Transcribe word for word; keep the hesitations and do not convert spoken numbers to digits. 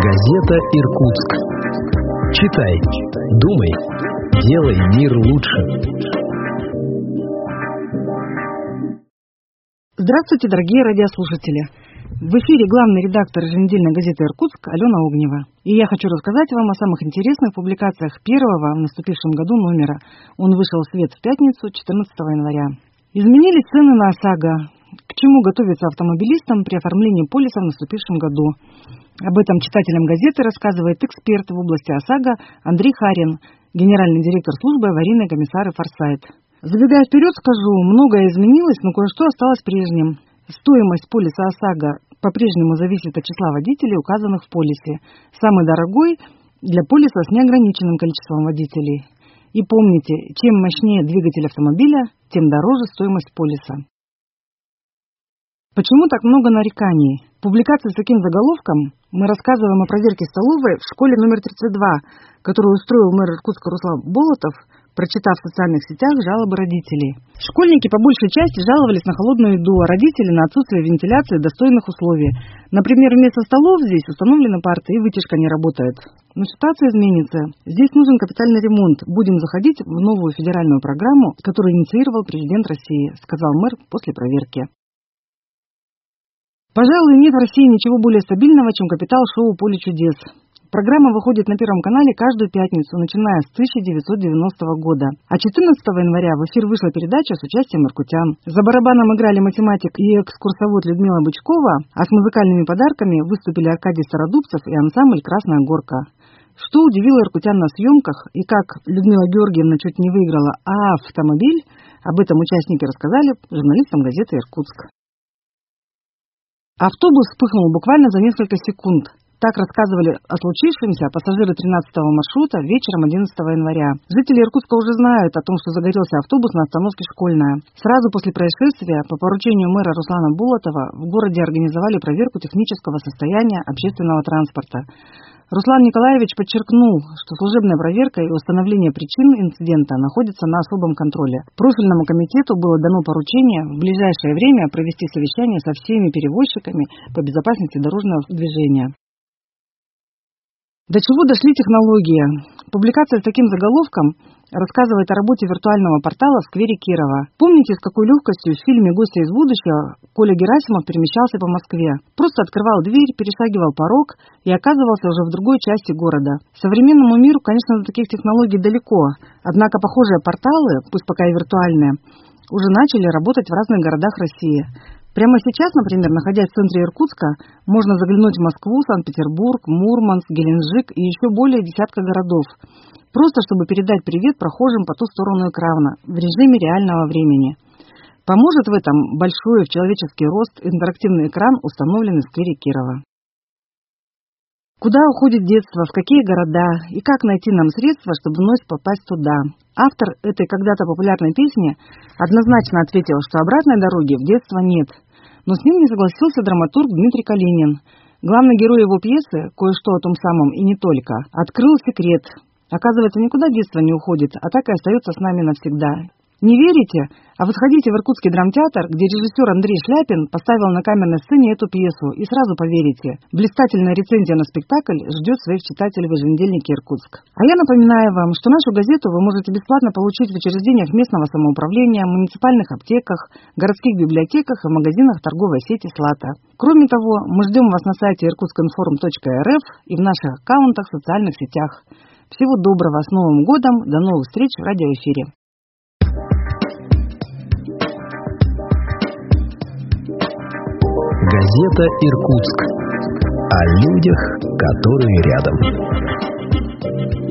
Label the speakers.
Speaker 1: Газета «Иркутск». Читай, думай, делай мир лучше.
Speaker 2: Здравствуйте, дорогие радиослушатели. В эфире главный редактор еженедельной газеты «Иркутск» Алена Огнева. И я хочу рассказать вам о самых интересных публикациях первого в наступившем году номера. Он вышел в свет в пятницу, четырнадцатого января. Изменились цены на ОСАГО. К чему готовиться автомобилистам при оформлении полиса в наступившем году? Об этом читателям газеты рассказывает эксперт в области ОСАГО Андрей Харин, генеральный директор службы аварийной комиссары «Форсайт». Забегая вперед, скажу, многое изменилось, но кое-что осталось прежним. Стоимость полиса ОСАГО по-прежнему зависит от числа водителей, указанных в полисе. Самый дорогой для полиса с неограниченным количеством водителей. И помните, чем мощнее двигатель автомобиля, тем дороже стоимость полиса. Почему так много нареканий? В публикации с таким заголовком мы рассказываем о проверке столовой в школе номер тридцать два, которую устроил мэр Иркутска Руслан Болотов, прочитав в социальных сетях жалобы родителей. Школьники по большей части жаловались на холодную еду, а родители на отсутствие вентиляции достойных условий. Например, вместо столов здесь установлены парты и вытяжка не работает. Но ситуация изменится. Здесь нужен капитальный ремонт. Будем заходить в новую федеральную программу, которую инициировал президент России, сказал мэр после проверки. Пожалуй, нет в России ничего более стабильного, чем капитал-шоу «Поле чудес». Программа выходит на Первом канале каждую пятницу, начиная с тысяча девятьсот девяностого года. А четырнадцатого января в эфир вышла передача с участием иркутян. За барабаном играли математик и экскурсовод Людмила Бычкова, а с музыкальными подарками выступили Аркадий Стародубцев и ансамбль «Красная горка». Что удивило иркутян на съемках и как Людмила Георгиевна чуть не выиграла а автомобиль, об этом участники рассказали журналистам газеты «Иркутск». Автобус вспыхнул буквально за несколько секунд. Так рассказывали о случившемся пассажиры тринадцатого маршрута вечером одиннадцатого января. Жители Иркутска уже знают о том, что загорелся автобус на остановке «Школьная». Сразу после происшествия по поручению мэра Руслана Болотова в городе организовали проверку технического состояния общественного транспорта. Руслан Николаевич подчеркнул, что служебная проверка и установление причин инцидента находятся на особом контроле. Профильному комитету было дано поручение в ближайшее время провести совещание со всеми перевозчиками по безопасности дорожного движения. До чего дошли технологии? Публикация с таким заголовком рассказывает о работе виртуального портала в сквере Кирова. Помните, с какой легкостью в фильме «Гости из будущего» Коля Герасимов перемещался по Москве? Просто открывал дверь, перешагивал порог и оказывался уже в другой части города. Современному миру, конечно, до таких технологий далеко, однако похожие порталы, пусть пока и виртуальные, уже начали работать в разных городах России. Прямо сейчас, например, находясь в центре Иркутска, можно заглянуть в Москву, Санкт-Петербург, Мурманск, Геленджик и еще более десятка городов. Просто чтобы передать привет прохожим по ту сторону экрана в режиме реального времени. Поможет в этом большой в человеческий рост интерактивный экран, установленный в сквере Кирова. Куда уходит детство, в какие города и как найти нам средства, чтобы вновь попасть туда? Автор этой когда-то популярной песни однозначно ответил, что обратной дороги в детство нет. Но с ним не согласился драматург Дмитрий Калинин. Главный герой его пьесы, кое-что о том самом и не только, открыл секрет. Оказывается, никуда детство не уходит, а так и остается с нами навсегда. Не верите? А вот сходите в Иркутский драмтеатр, где режиссер Андрей Шляпин поставил на камерной сцене эту пьесу, и сразу поверите. Блистательная рецензия на спектакль ждет своих читателей в еженедельнике «Иркутск». А я напоминаю вам, что нашу газету вы можете бесплатно получить в учреждениях местного самоуправления, муниципальных аптеках, городских библиотеках и магазинах торговой сети «Слата». Кроме того, мы ждем вас на сайте иркутск информ точка эр эф и в наших аккаунтах в социальных сетях. Всего доброго, с Новым годом, до новых встреч в радиоэфире.
Speaker 1: Газета «Иркутск» о людях, которые рядом.